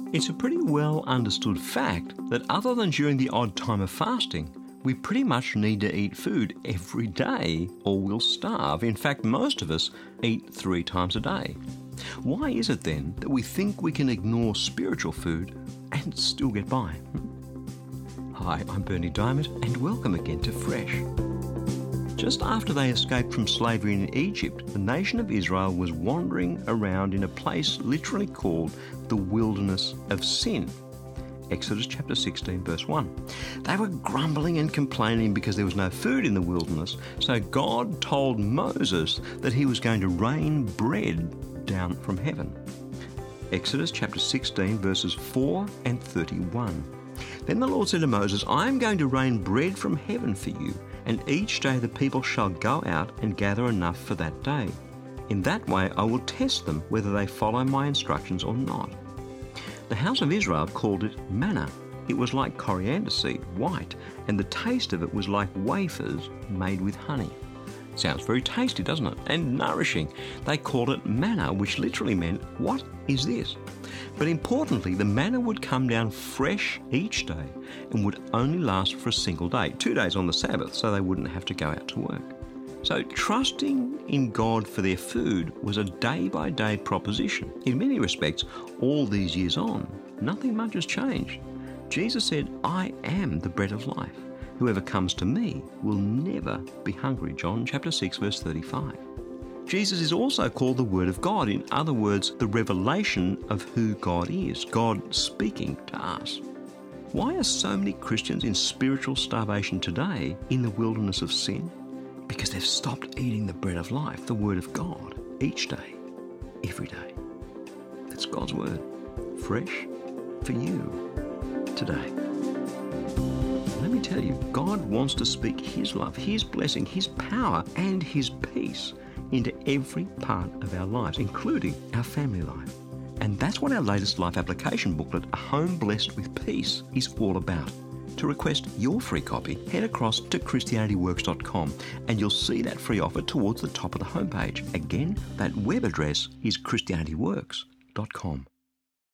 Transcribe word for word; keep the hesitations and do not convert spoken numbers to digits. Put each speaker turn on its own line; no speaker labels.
It's a pretty well understood fact that other than during the odd time of fasting, we pretty much need to eat food every day or we'll starve. In fact, most of us eat three times a day. Why is it then that we think we can ignore spiritual food and still get by? Hi, I'm Bernie Diamond and welcome again to Fresh. Just after they escaped from slavery in Egypt, the nation of Israel was wandering around in a place literally called the wilderness of sin. Exodus chapter sixteen verse one. They were grumbling and complaining because there was no food in the wilderness, so God told Moses that he was going to rain bread down from heaven. Exodus chapter sixteen verses four and thirty-one. Then the Lord said to Moses, I am going to rain bread from heaven for you, and each day the people shall go out and gather enough for that day. In that way I will test them whether they follow my instructions or not. The house of Israel called it manna. It was like coriander seed, white, and the taste of it was like wafers made with honey. Sounds very tasty, doesn't it? And nourishing. They called it manna, which literally meant, what is this? But importantly, the manna would come down fresh each day and would only last for a single day, two days on the Sabbath, so they wouldn't have to go out to work. So trusting in God for their food was a day-by-day proposition. In many respects, all these years on, nothing much has changed. Jesus said, I am the bread of life. Whoever comes to me will never be hungry. John chapter six verse thirty-five. Jesus is also called the Word of God. In other words, the revelation of who God is, God speaking to us. Why are so many Christians in spiritual starvation today in the wilderness of sin? Because they've stopped eating the bread of life, the Word of God, each day, every day. That's God's Word, fresh for you today. Let me tell you, God wants to speak His love, His blessing, His power, and His peace into every part of our lives, including our family life. And that's what our latest life application booklet, A Home Blessed with Peace, is all about. To request your free copy, head across to Christianity Works dot com and you'll see that free offer towards the top of the homepage. Again, that web address is Christianity Works dot com.